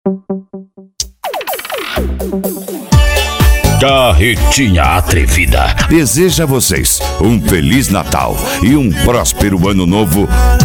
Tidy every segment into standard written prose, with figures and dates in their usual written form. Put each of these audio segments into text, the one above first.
Carretinha Atrevida deseja a vocês um Feliz Natal e um próspero Ano Novo.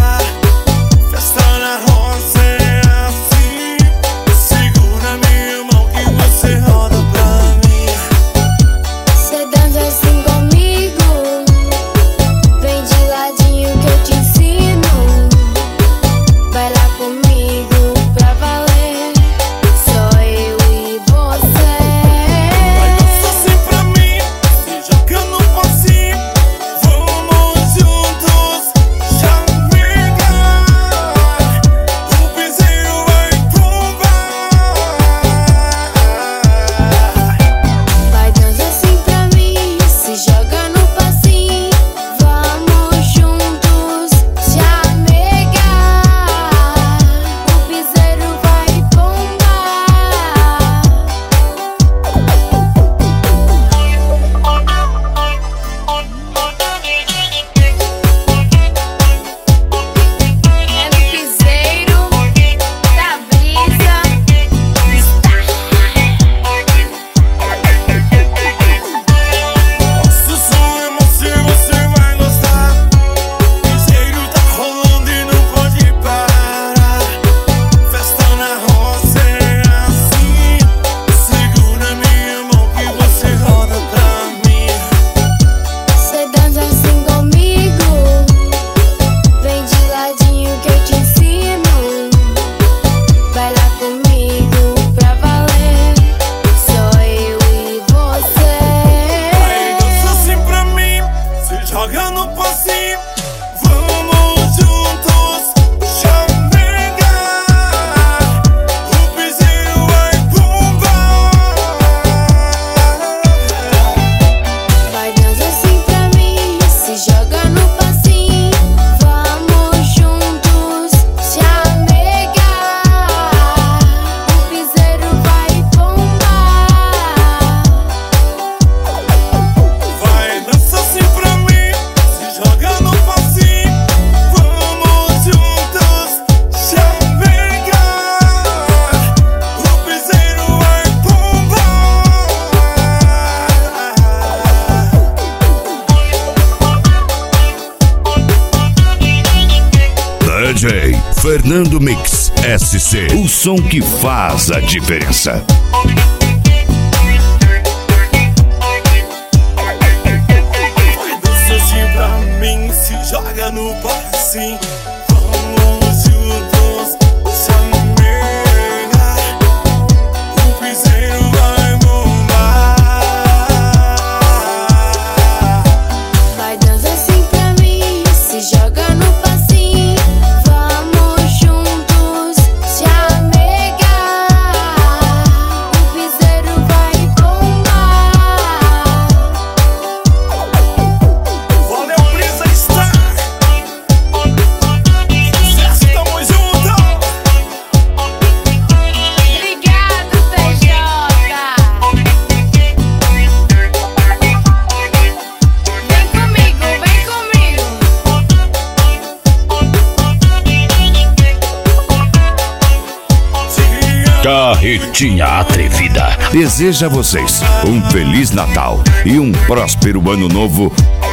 DJ Fernando Mix SC, o som que faz a diferença. Vai dançar assim pra mim, se joga no passinho. Vamos juntos, se amiga. O piseiro vai bombar. Vai dançar assim pra mim, se joga no passinho. Carretinha Atrevida deseja a vocês um Feliz Natal e um próspero Ano Novo.